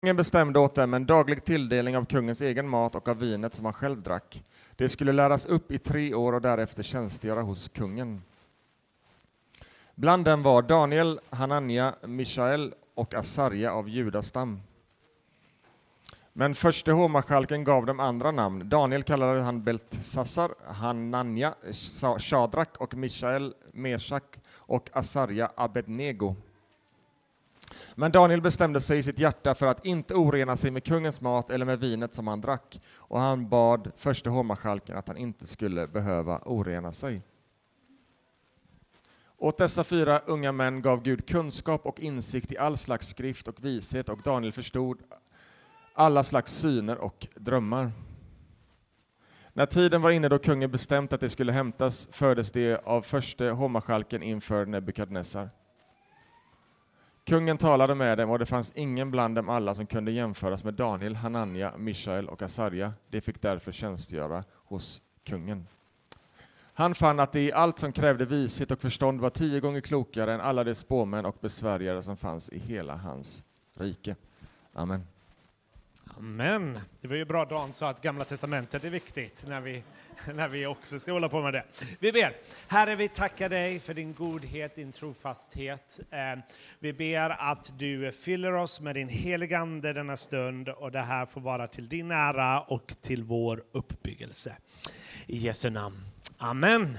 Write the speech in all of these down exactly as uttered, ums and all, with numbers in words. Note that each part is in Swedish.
Kungen bestämde åt dem en daglig tilldelning av kungens egen mat och av vinet som han själv drack. Det skulle läras upp i tre år och därefter tjänstgöra hos kungen. Bland dem var Daniel, Hanania, Mishael och Asarja av Judastam. Men förste hovmarskalken gav dem andra namn. Daniel kallade han Beltsassar, Hanania, Shadrak och Mishael, Meshak och Asarja, Abednego. Men Daniel bestämde sig i sitt hjärta för att inte orena sig med kungens mat eller med vinet som han drack, och han bad förste hovmarskalken att han inte skulle behöva orena sig. Åt dessa fyra unga män gav Gud kunskap och insikt i all slags skrift och vishet, och Daniel förstod alla slags syner och drömmar. När tiden var inne då kungen bestämt att det skulle hämtas, fördes det av förste hovmarskalken inför Nebukadnessar. Kungen talade med dem, och det fanns ingen bland dem alla som kunde jämföras med Daniel, Hanania, Mishael och Asarja. De fick därför tjänstgöra hos kungen. Han fann att det i allt som krävde vishet och förstånd var tio gånger klokare än alla de spåmän och besvärjare som fanns i hela hans rike. Amen. Amen. Det var ju bra Dan sa att Gamla testamentet är viktigt när vi, när vi också ska hålla på med det. Vi ber. Herre, vi tackar dig för din godhet, din trofasthet. Eh, vi ber att du fyller oss med din heliga ande denna stund, och det här får vara till din ära och till vår uppbyggelse. I Jesu namn. Amen.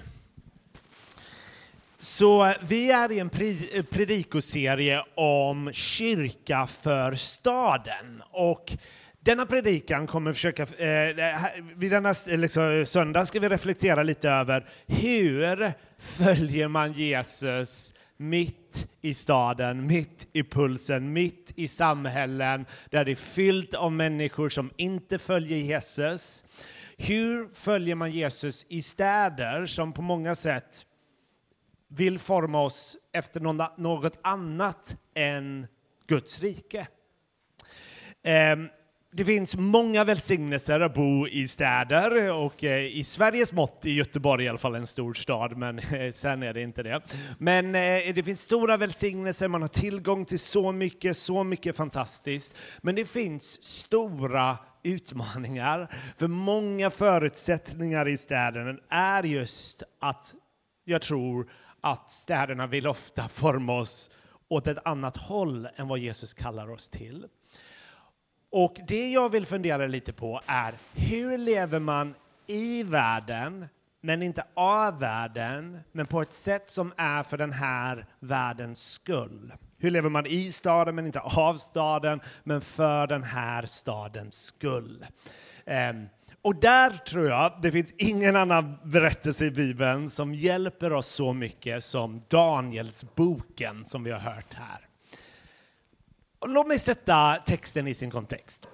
Så vi är i en predikoserie om kyrka för staden, och denna predikan kommer försöka, eh, vid denna liksom, söndag ska vi reflektera lite över hur följer man Jesus mitt i staden, mitt i pulsen, mitt i samhällen där det är fyllt av människor som inte följer Jesus. Hur följer man Jesus i städer som på många sätt vill forma oss efter något annat än Guds rike? Det finns många välsignelser att bo i städer, och i Sveriges mått i Göteborg i alla fall en stor stad, men sen är det inte det. Men det finns stora välsignelser, man har tillgång till så mycket, så mycket fantastiskt. Men det finns stora utmaningar, för många förutsättningar i städerna är just att jag tror att städerna vill ofta forma oss åt ett annat håll än vad Jesus kallar oss till. Och det jag vill fundera lite på är, hur lever man i världen men inte av världen, men på ett sätt som är för den här världens skull? Hur lever man i staden men inte av staden, men för den här stadens skull? Um, och där tror jag det finns ingen annan berättelse i Bibeln som hjälper oss så mycket som Daniels boken som vi har hört här. Och låt mig sätta texten i sin kontext.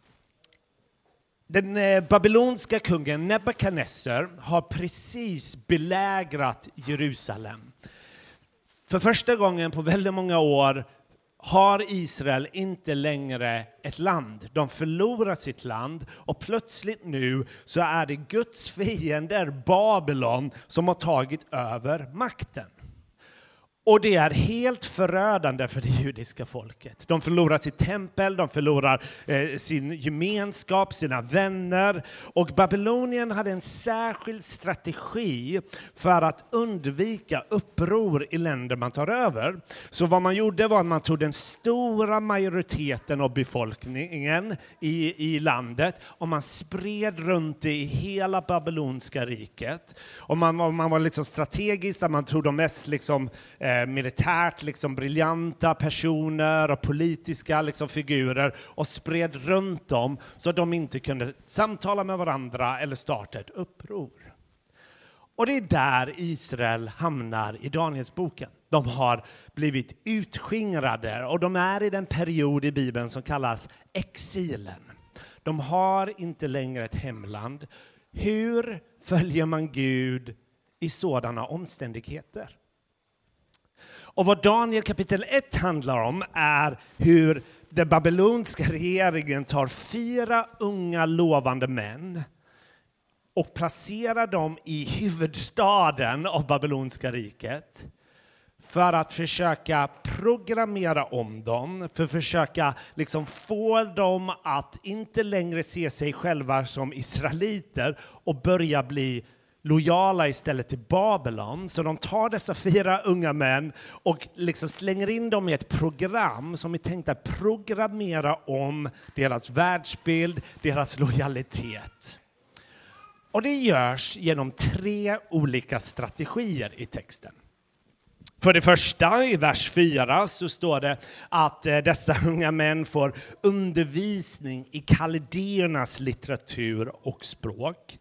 Den babylonska kungen Nebukadnessar har precis belägrat Jerusalem. För första gången på väldigt många år har Israel inte längre ett land. De förlorar sitt land, och plötsligt nu så är det Guds fiender Babylon som har tagit över makten. Och det är helt förödande för det judiska folket. De förlorar sitt tempel, de förlorar eh, sin gemenskap, sina vänner. Och Babylonien hade en särskild strategi för att undvika uppror i länder man tar över. Så vad man gjorde var att man tog den stora majoriteten av befolkningen i, i landet, och man spred runt det i hela babylonska riket. Och man, man var liksom strategisk, där man tog de mest liksom, eh, militärt liksom briljanta personer och politiska liksom figurer och spred runt dem så att de inte kunde samtala med varandra eller starta ett uppror. Och det är där Israel hamnar i Daniels boken. De har blivit utskingrade, och de är i den period i Bibeln som kallas exilen. De har inte längre ett hemland. Hur följer man Gud i sådana omständigheter? Och vad Daniel kapitel ett handlar om är hur den babylonska regeringen tar fyra unga lovande män och placerar dem i huvudstaden av babylonska riket för att försöka programmera om dem, för att försöka liksom få dem att inte längre se sig själva som israeliter och börja bli lojala istället till Babylon. Så de tar dessa fyra unga män och liksom slänger in dem i ett program som är tänkt att programmera om deras världsbild, deras lojalitet. Och det görs genom tre olika strategier i texten. För det första, i vers fyra, så står det att eh, dessa unga män får undervisning i kaldéernas litteratur och språk.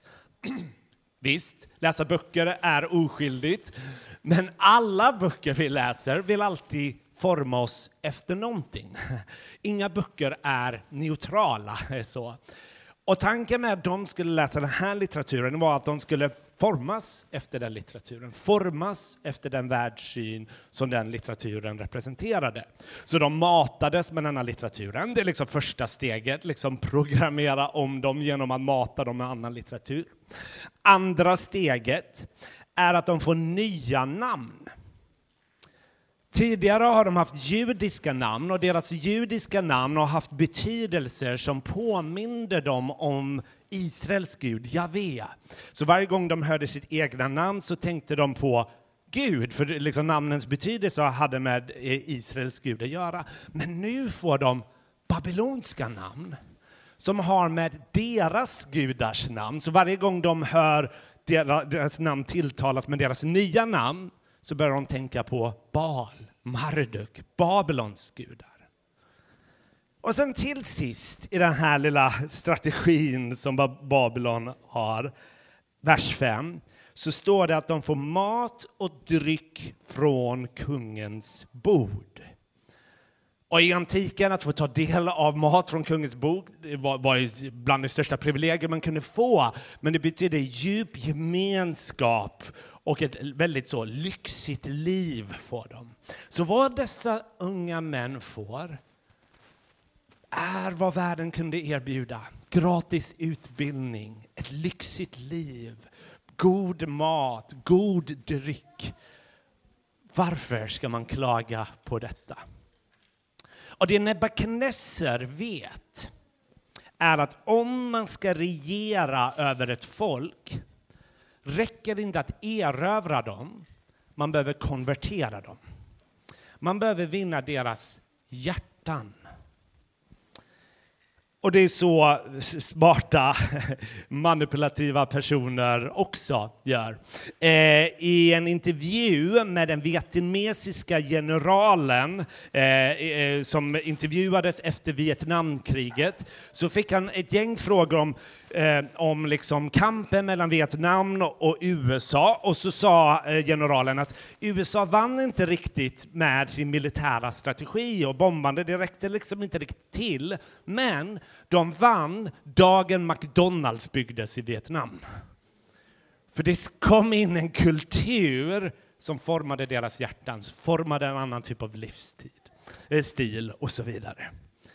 Visst, läsa böcker är oskyldigt, men alla böcker vi läser vill alltid forma oss efter någonting. Inga böcker är neutrala. Så. Och tanken med att de skulle läsa den här litteraturen var att de skulle formas efter den litteraturen, formas efter den världssyn som den litteraturen representerade. Så de matades med den här litteraturen. Det är liksom första steget, liksom programmera om dem genom att mata dem med annan litteratur. Andra steget är att de får nya namn. Tidigare har de haft judiska namn och deras judiska namn har haft betydelser som påminner dem om Israels Gud, Javé. Så varje gång de hörde sitt egna namn så tänkte de på Gud, för liksom namnens betydelse hade med Israels Gud att göra. Men nu får de babylonska namn som har med deras gudars namn. Så varje gång de hör deras namn tilltalas med deras nya namn så börjar de tänka på Baal, Marduk, Babylons gudar. Och sen till sist i den här lilla strategin som Babylon har, vers fem, så står det att de får mat och dryck från kungens bord. Och i antiken att få ta del av mat från kungens bord var, var bland det största privilegier man kunde få. Men det betyder djup gemenskap och ett väldigt så lyxigt liv för dem. Så vad dessa unga män får är vad världen kunde erbjuda. Gratis utbildning, ett lyxigt liv, god mat, god dryck. Varför ska man klaga på detta? Och det Nebukadnessar vet är att om man ska regera över ett folk räcker det inte att erövra dem, man behöver konvertera dem. Man behöver vinna deras hjärtan. Och det är så smarta, manipulativa personer också gör. Eh, I en intervju med den vietnamesiska generalen eh, eh, som intervjuades efter Vietnamkriget så fick han ett gäng frågor om, eh, om liksom kampen mellan Vietnam och U S A. Och så sa eh, generalen att U S A vann inte riktigt med sin militära strategi och bombande, det räckte liksom inte riktigt till. Men de vann dagen McDonalds byggdes i Vietnam. För det kom in en kultur som formade deras hjärtan, formade en annan typ av livsstil, stil och så vidare.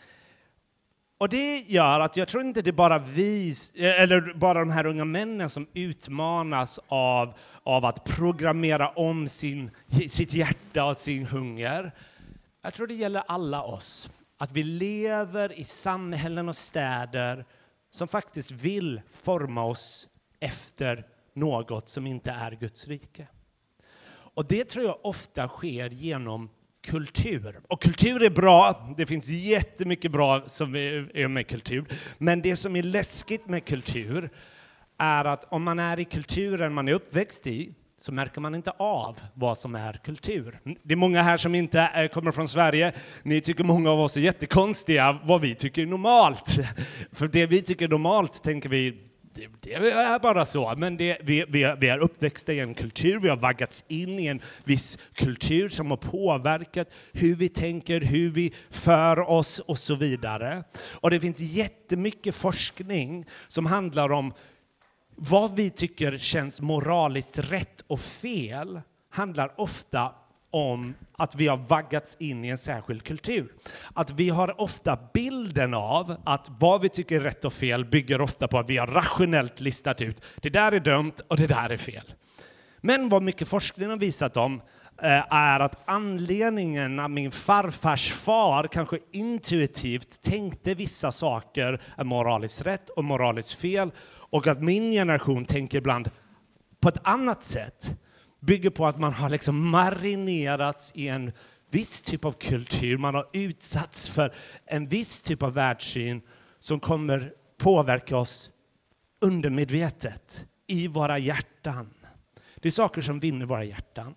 Och det gör att jag tror inte det är bara vi, eller bara de här unga männen som utmanas av, av att programmera om sin, sitt hjärta och sin hunger. Jag tror det gäller alla oss. Att vi lever i samhällen och städer som faktiskt vill forma oss efter något som inte är Guds rike. Och det tror jag ofta sker genom kultur. Och kultur är bra, det finns jättemycket bra som är med kultur. Men det som är läskigt med kultur är att om man är i kulturen man är uppväxt i så märker man inte av vad som är kultur. Det är många här som inte är, kommer från Sverige. Ni tycker många av oss är jättekonstiga vad vi tycker är normalt. För det vi tycker är normalt tänker vi, det, det är bara så. Men det, vi, vi, vi är uppväxta i en kultur, vi har vaggats in i en viss kultur som har påverkat hur vi tänker, hur vi för oss och så vidare. Och det finns jättemycket forskning som handlar om vad vi tycker känns moraliskt rätt och fel handlar ofta om att vi har vaggats in i en särskild kultur. Att vi har ofta bilden av att vad vi tycker är rätt och fel bygger ofta på att vi har rationellt listat ut det där är dömt och det där är fel. Men vad mycket forskning har visat om är att anledningen att min farfars far kanske intuitivt tänkte vissa saker är moraliskt rätt och moraliskt fel, och att min generation tänker ibland på ett annat sätt bygger på att man har liksom marinerats i en viss typ av kultur. Man har utsatts för en viss typ av världssyn som kommer påverka oss undermedvetet i våra hjärtan. Det är saker som vinner våra hjärtan.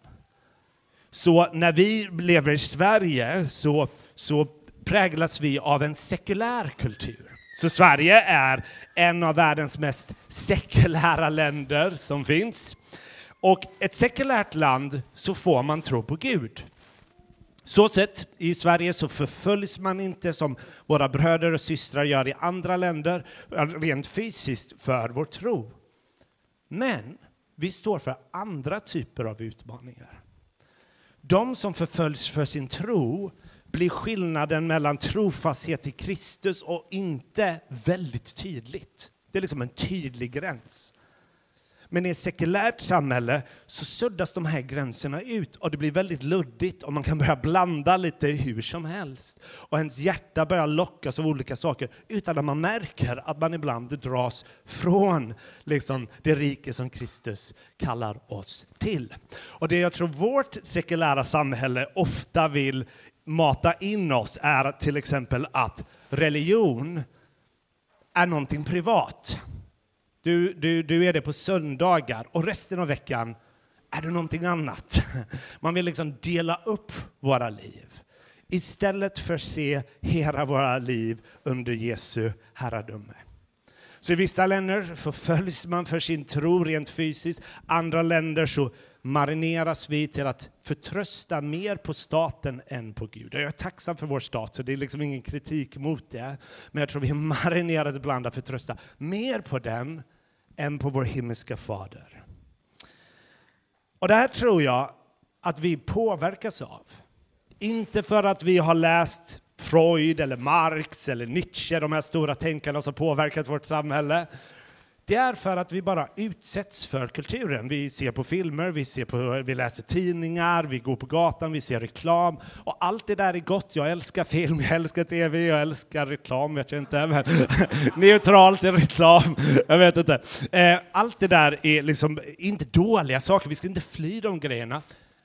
Så när vi lever i Sverige så, så präglas vi av en sekulär kultur. Så Sverige är en av världens mest sekulära länder som finns. Och ett sekulärt land så får man tro på Gud. Så sett, i Sverige så förföljs man inte som våra bröder och systrar gör i andra länder, rent fysiskt för vår tro. Men vi står för andra typer av utmaningar. De som förföljs för sin tro blir skillnaden mellan trofasthet i Kristus och inte väldigt tydligt. Det är liksom en tydlig gräns. Men i ett sekulärt samhälle så suddas de här gränserna ut och det blir väldigt luddigt och man kan börja blanda lite hur som helst. Och ens hjärta börjar lockas av olika saker utan att man märker att man ibland dras från liksom, det rike som Kristus kallar oss till. Och det jag tror vårt sekulära samhälle ofta vill mata in oss är till exempel att religion är någonting privat. Du, du, du är det på söndagar och resten av veckan är det någonting annat. Man vill liksom dela upp våra liv istället för att se hela våra liv under Jesu herradöme. Så i vissa länder förföljs man för sin tro rent fysiskt. Andra länder så marineras vi till att förtrösta mer på staten än på Gud. Jag är tacksam för vår stat, så det är liksom ingen kritik mot det. Men jag tror vi är marinerade ibland att förtrösta mer på den än på vår himmelska fader. Och det här tror jag att vi påverkas av. Inte för att vi har läst Freud eller Marx eller Nietzsche, de här stora tänkarna som påverkat vårt samhälle. Det är för att vi bara utsätts för kulturen. Vi ser på filmer, vi, ser på, vi läser tidningar, vi går på gatan, vi ser reklam. Och allt det där är gott. Jag älskar film, jag älskar tv, jag älskar reklam, vet jag inte. Men neutralt är reklam, jag vet inte. Allt det där är liksom inte dåliga saker, vi ska inte fly de grejerna.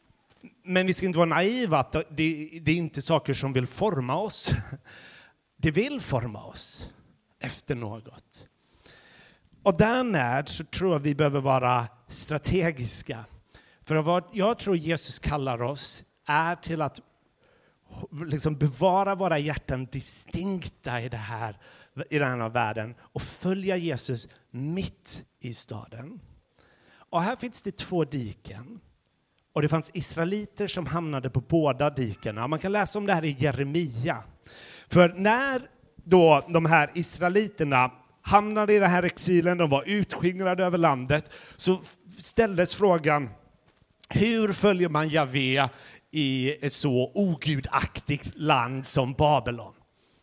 Men vi ska inte vara naiva att det, det är inte saker som vill forma oss. Det vill forma oss efter något. Och därmed så tror jag vi behöver vara strategiska. För vad jag tror Jesus kallar oss är till att liksom bevara våra hjärtan distinkta i, det här, i den här världen och följa Jesus mitt i staden. Och här finns det två diken. Och det fanns israeliter som hamnade på båda dikena. Man kan läsa om det här i Jeremia. För när då de här israeliterna hamnade i den här exilen, de var utskingrade över landet, så ställdes frågan, hur följer man Javé i ett så ogudaktigt land som Babylon?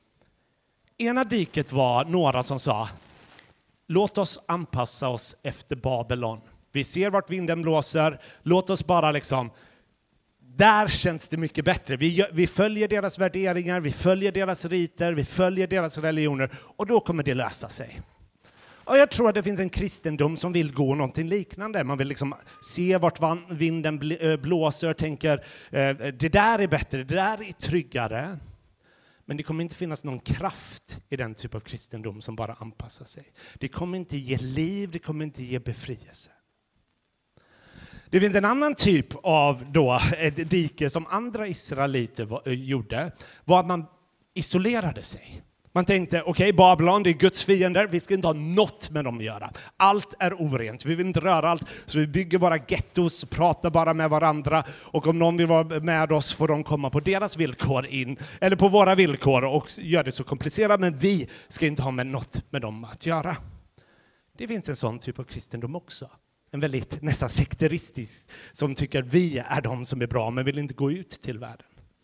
Ena diket var några som sa, låt oss anpassa oss efter Babylon. Vi ser vart vinden blåser, låt oss bara liksom, där känns det mycket bättre. Vi, vi följer deras värderingar, vi följer deras riter, vi följer deras religioner och då kommer det lösa sig. Och jag tror att det finns en kristendom som vill gå någonting liknande. Man vill liksom se vart vinden blåser och tänker det där är bättre, det där är tryggare. Men det kommer inte finnas någon kraft i den typ av kristendom som bara anpassar sig. Det kommer inte ge liv, det kommer inte ge befrielse. Det finns en annan typ av då, ett dike som andra israeliter var, gjorde, var att man isolerade sig. Man tänkte, okej, okay, Babylon, det är Guds fiender, vi ska inte ha något med dem att göra. Allt är orent, vi vill inte röra allt, så vi bygger våra gettos, pratar bara med varandra, och om någon vill vara med oss får de komma på deras villkor in, eller på våra villkor, och gör det så komplicerat, men vi ska inte ha med något med dem att göra. Det finns en sån typ av kristendom också. En väldigt nästan sekteristisk som tycker vi är de som är bra men vill inte gå ut till världen.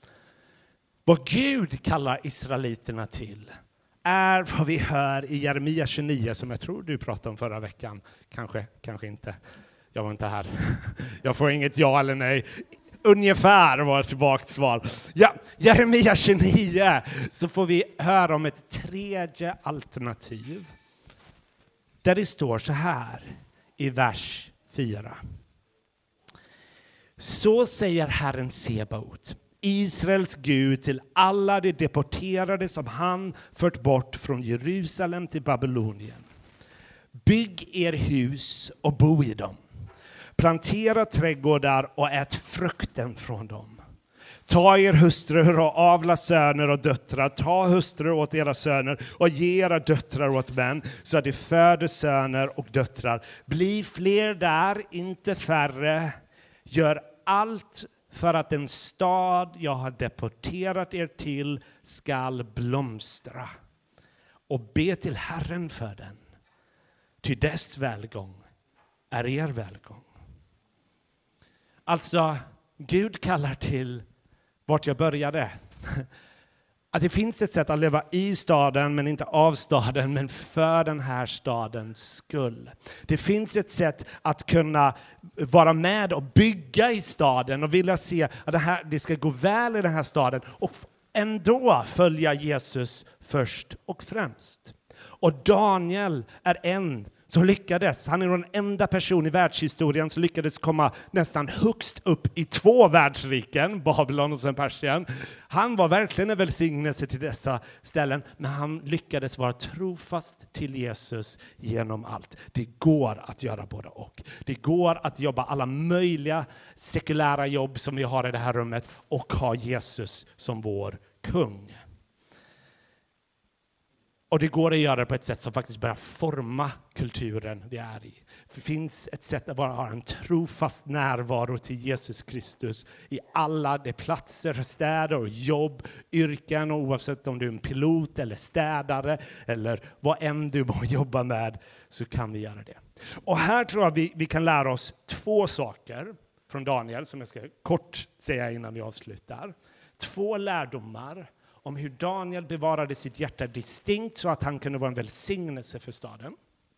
Vad Gud kallar israeliterna till är vad vi hör i Jeremia tjugonio som jag tror du pratade om förra veckan. Kanske, kanske inte. Jag var inte här. Jag får inget ja eller nej. Ungefär var ett vagt svar. Ja, Jeremia tjugonio, så får vi höra om ett tredje alternativ. Där det står så här i vers fyra. Så säger Herren Sebaot, Israels Gud, till alla de deporterade som han fört bort från Jerusalem till Babylonien. Bygg er hus och bo i dem. Plantera trädgårdar och ät frukten från dem. Ta er hustrur och avla söner och döttrar. Ta hustrur åt era söner och ge era döttrar åt män, så att de föder söner och döttrar. Bli fler där, inte färre. Gör allt för att den stad jag har deporterat er till skall blomstra. Och be till Herren för den. Ty dess välgång är er välgång. Alltså, Gud kallar till vart jag började. Att det finns ett sätt att leva i staden, men inte av staden, men för den här stadens skull. Det finns ett sätt att kunna vara med och bygga i staden och vilja se att det, här, det ska gå väl i den här staden och ändå följa Jesus först och främst. Och Daniel är en som lyckades. Han är den enda person i världshistorien som lyckades komma nästan högst upp i två världsriken, Babylon och sen Persien. Han var verkligen en välsignelse till dessa ställen, men han lyckades vara trofast till Jesus genom allt. Det går att göra både och. Det går att jobba alla möjliga sekulära jobb som vi har i det här rummet och ha Jesus som vår kung. Och det går att göra det på ett sätt som faktiskt börjar forma kulturen vi är i. Det finns ett sätt att bara ha en trofast närvaro till Jesus Kristus i alla de platser, städer och jobb, yrken, och oavsett om du är en pilot eller städare eller vad än du må jobba med, så kan vi göra det. Och här tror jag vi, vi kan lära oss två saker från Daniel som jag ska kort säga innan vi avslutar. Två lärdomar om hur Daniel bevarade sitt hjärta distinkt så att han kunde vara en välsignelse för staden.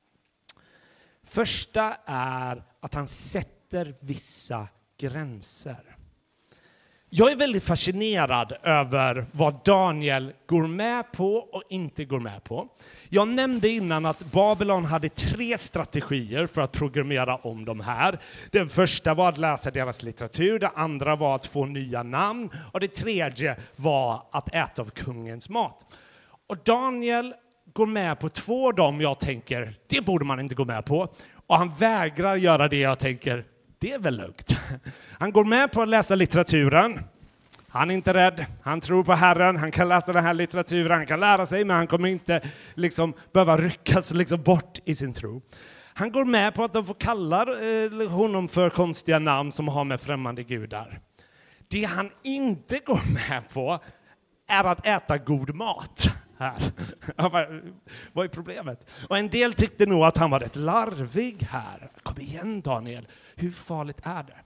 Första är att han sätter vissa gränser. Jag är väldigt fascinerad över vad Daniel går med på och inte går med på. Jag nämnde innan att Babylon hade tre strategier för att programmera om de här. Den första var att läsa deras litteratur, det andra var att få nya namn och det tredje var att äta av kungens mat. Och Daniel går med på två av dem jag tänker, det borde man inte gå med på. Och han vägrar göra det jag tänker, det är väl lugnt. Han går med på att läsa litteraturen. Han är inte rädd. Han tror på Herren. Han kan läsa den här litteraturen. Han kan lära sig, men han kommer inte liksom behöva ryckas liksom bort i sin tro. Han går med på att de får kalla eh, honom för konstiga namn som har med främmande gudar. Det han inte går med på är att äta god mat. Här. Vad är problemet? Och en del tyckte nog att han var rätt larvig här. Kom igen Daniel, hur farligt är det?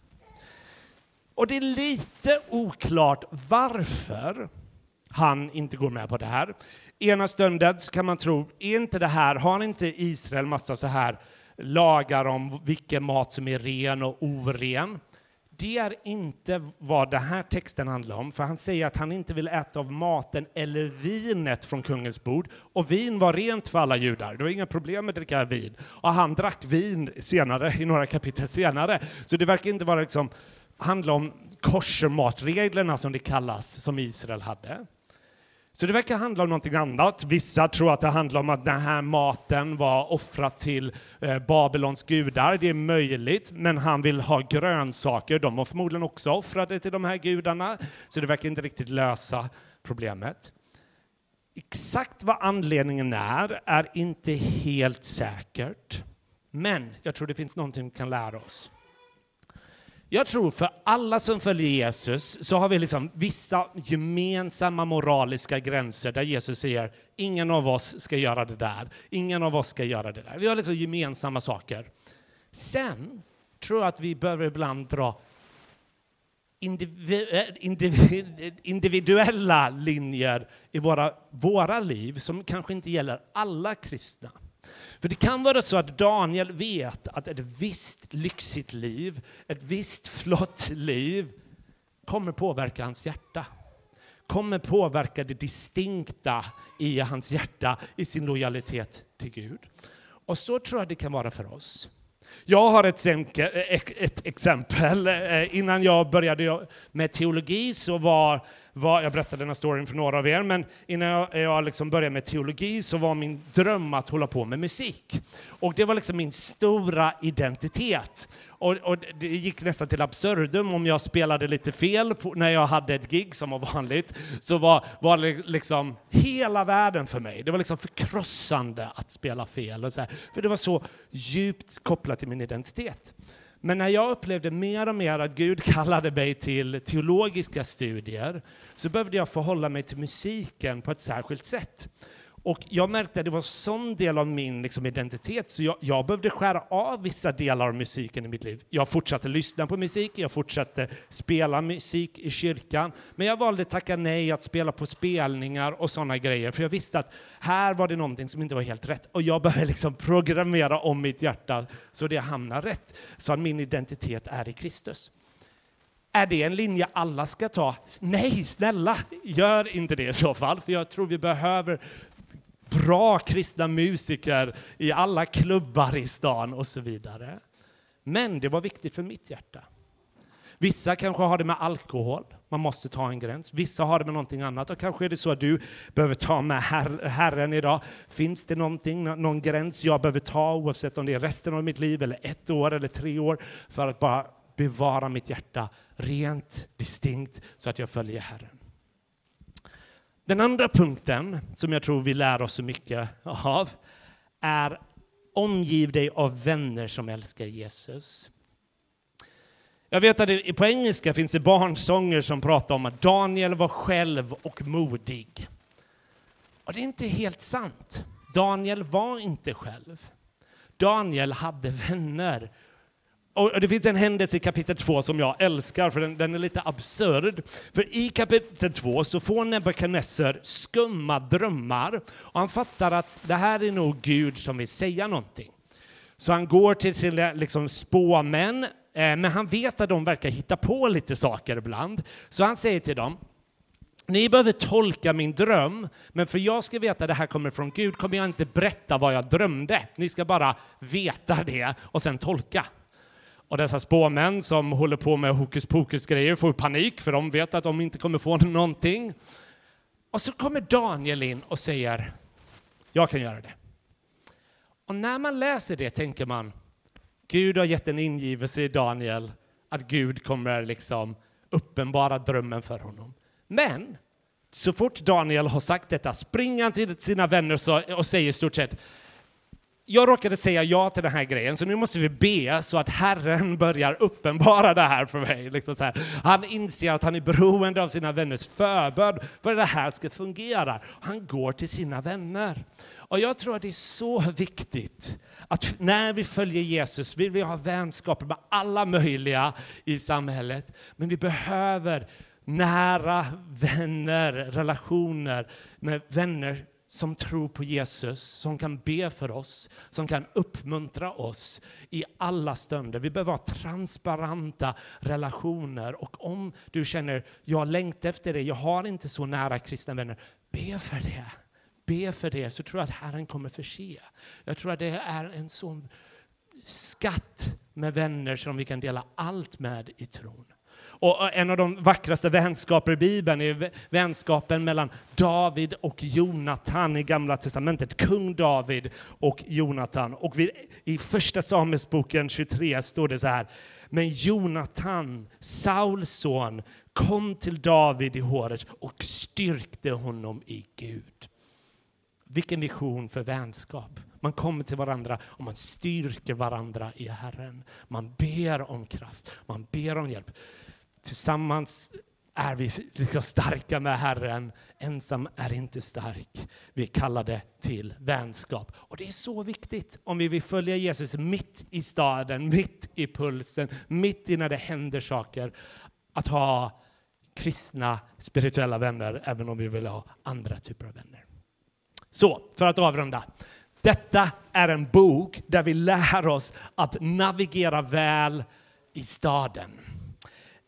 Och det är lite oklart varför han inte går med på det här. Ena stunden så kan man tro, är inte det här, har inte Israel massa så här lagar om vilken mat som är ren och oren? Det är inte vad den här texten handlar om. För han säger att han inte vill äta av maten eller vinet från kungens bord. Och vin var rent för alla judar. Det var inga problem med att dricka vin. Och han drack vin senare, i några kapitel senare. Så det verkar inte vara liksom, handla om koshermatreglerna som det kallas, som Israel hade. Så det verkar handla om någonting annat. Vissa tror att det handlar om att den här maten var offrat till eh, Babylons gudar. Det är möjligt, men han vill ha grönsaker. De har förmodligen också offrat det till de här gudarna. Så det verkar inte riktigt lösa problemet. Exakt vad anledningen är, är inte helt säkert. Men jag tror det finns någonting vi kan lära oss. Jag tror för alla som följer Jesus så har vi liksom vissa gemensamma moraliska gränser där Jesus säger ingen av oss ska göra det där, ingen av oss ska göra det där. Vi har liksom gemensamma saker. Sen tror jag att vi behöver ibland dra individu- individu- individuella linjer i våra, våra liv som kanske inte gäller alla kristna. För det kan vara så att Daniel vet att ett visst lyxigt liv, ett visst flott liv kommer påverka hans hjärta. Kommer påverka det distinkta i hans hjärta, i sin lojalitet till Gud. Och så tror jag det kan vara för oss. Jag har ett, ett exempel. Innan jag började med teologi så var, var jag berättade den här storyn för några av er, men innan jag, jag liksom började med teologi så var min dröm att hålla på med musik. Och det var liksom min stora identitet. Och, och det gick nästan till absurdum om jag spelade lite fel på, när jag hade ett gig som var vanligt. Så var, var det liksom hela världen för mig. Det var liksom förkrossande att spela fel. Och så här, för det var så djupt kopplat till min identitet. Men när jag upplevde mer och mer att Gud kallade mig till teologiska studier så behövde jag förhålla mig till musiken på ett särskilt sätt. Och jag märkte att det var en sån del av min liksom, identitet så jag, jag behövde skära av vissa delar av musiken i mitt liv. Jag fortsatte lyssna på musik, jag fortsatte spela musik i kyrkan. Men jag valde att tacka nej att spela på spelningar och sådana grejer. För jag visste att här var det någonting som inte var helt rätt. Och jag behövde liksom programmera om mitt hjärta så det hamnar rätt. Så att min identitet är i Kristus. Är det en linje alla ska ta? Nej, snälla, gör inte det i så fall. För jag tror vi behöver bra kristna musiker i alla klubbar i stan och så vidare. Men det var viktigt för mitt hjärta. Vissa kanske har det med alkohol. Man måste ta en gräns. Vissa har det med någonting annat. Och kanske är det så att du behöver ta med her- Herren idag. Finns det någonting, någon gräns jag behöver ta oavsett om det är resten av mitt liv eller ett år eller tre år för att bara bevara mitt hjärta rent, distinkt så att jag följer Herren. Den andra punkten som jag tror vi lär oss så mycket av är omgiv dig av vänner som älskar Jesus. Jag vet att det, på engelska finns det barnsånger som pratar om att Daniel var själv och modig. Och det är inte helt sant. Daniel var inte själv. Daniel hade vänner. Och det finns en händelse i kapitel två som jag älskar för den, den är lite absurd. För i kapitel två så får Nebukadnessar skumma drömmar. Och han fattar att det här är nog Gud som vill säga någonting. Så han går till sina liksom, spåmän. Eh, men han vet att de verkar hitta på lite saker ibland. Så han säger till dem: ni behöver tolka min dröm, men för jag ska veta att det här kommer från Gud kommer jag inte berätta vad jag drömde. Ni ska bara veta det och sen tolka. Och dessa spåmän som håller på med hokus pokus grejer får panik för de vet att de inte kommer få någonting. Och så kommer Daniel in och säger: jag kan göra det. Och när man läser det tänker man: Gud har gett en ingivelse i Daniel att Gud kommer liksom uppenbara drömmen för honom. Men så fort Daniel har sagt detta springer han till sina vänner och säger i stort sett: jag råkade säga ja till den här grejen så nu måste vi be så att Herren börjar uppenbara det här för mig. Liksom så här. Han inser att han är beroende av sina vänners förbön för att det här ska fungera. Han går till sina vänner. Och jag tror att det är så viktigt att när vi följer Jesus vill vi ha vänskaper med alla möjliga i samhället. Men vi behöver nära vänner, relationer med vänner som tror på Jesus, som kan be för oss, som kan uppmuntra oss i alla stunder. Vi behöver ha transparenta relationer. Och om du känner, jag längtar efter det, jag har inte så nära kristna vänner, be för det. Be för det, så tror jag att Herren kommer förse. Jag tror att det är en sån skatt med vänner som vi kan dela allt med i tron. Och en av de vackraste vänskaper i Bibeln är vänskapen mellan David och Jonatan i Gamla testamentet. Kung David och Jonatan. Och vid, i första Samuelsboken tjugotre står det så här: men Jonatan, Sauls son, kom till David i håret och styrkte honom i Gud. Vilken vision för vänskap. Man kommer till varandra och man styrker varandra i Herren. Man ber om kraft, man ber om hjälp. Tillsammans är vi liksom starka med Herren. Ensam är inte stark. Vi kallar det till vänskap. Och det är så viktigt om vi vill följa Jesus mitt i staden, mitt i pulsen, mitt i när det händer saker. Att ha kristna, spirituella vänner, även om vi vill ha andra typer av vänner. Så, för att avrunda. Detta är en bok där vi lär oss att navigera väl i staden.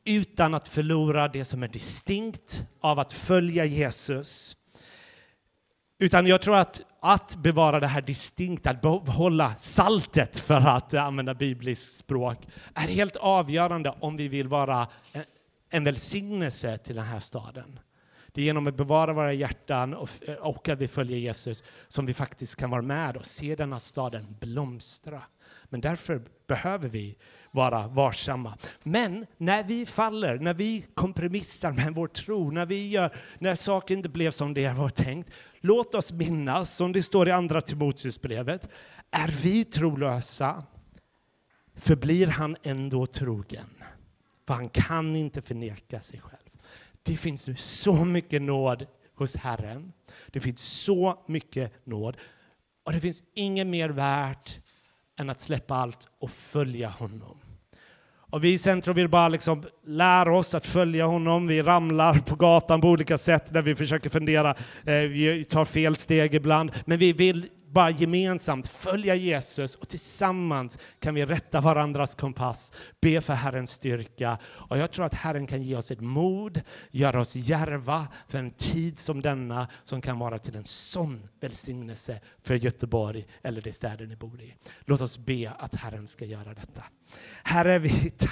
utan att förlora det som är distinkt av att följa Jesus. Utan jag tror att att bevara det här distinkt, att behålla saltet, för att använda bibliskt språk, är helt avgörande om vi vill vara en välsignelse till den här staden. Det är genom att bevara våra hjärtan och, och att vi följer Jesus som vi faktiskt kan vara med och se denna staden blomstra. Men därför behöver vi vara varsamma. Men när vi faller, när vi kompromissar med vår tro, när vi gör, när saker inte blev som det var tänkt, låt oss minnas, som det står i andra Timoteusbrevet, är vi trolösa, förblir han ändå trogen. För han kan inte förneka sig själv. Det finns så mycket nåd hos Herren. Det finns så mycket nåd. Och det finns inget mer värt än att släppa allt och följa honom. Och vi i Centrum vill bara liksom lära oss att följa honom. Vi ramlar på gatan på olika sätt när vi försöker fundera. Vi tar fel steg ibland. Men vi vill bara gemensamt följa Jesus, och tillsammans kan vi rätta varandras kompass, be för Herrens styrka. Och jag tror att Herren kan ge oss ett mod, göra oss djärva för en tid som denna, som kan vara till en sån välsignelse för Göteborg eller de städer ni bor i. Låt oss be att Herren ska göra detta. Herre, vi